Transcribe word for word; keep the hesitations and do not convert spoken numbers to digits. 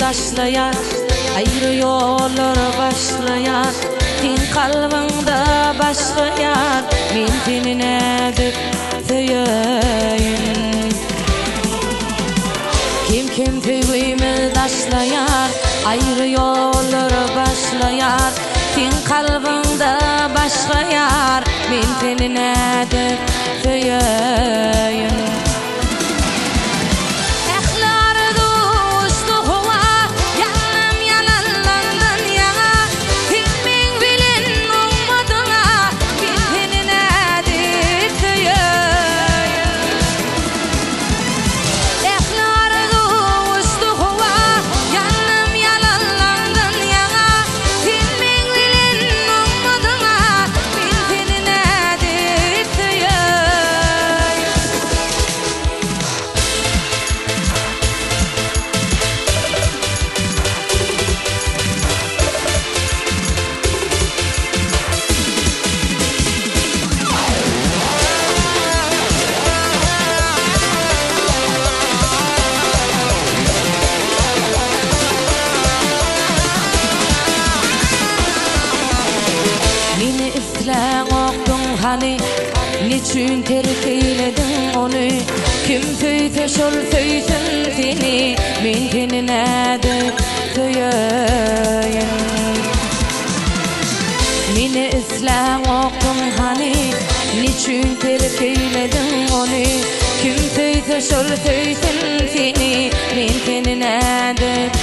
taşlayar, ayrı yollar başlayar. Sen kalbinde başka yar, men tenine dip tüyeyim. Kim kim tüyümü taşlayar, ayrı yollar başlayar. Sen kalbinde başka yar, men tenine dip tüyeyim. Hani niçin terk eyledin onu? Kim tüyte şol tüysün seni, men tenine de tüyeyim. Meni isla oqdun hani, niçin terk eyledin onu? Kim tüyte şol tüysün seni, men tenine de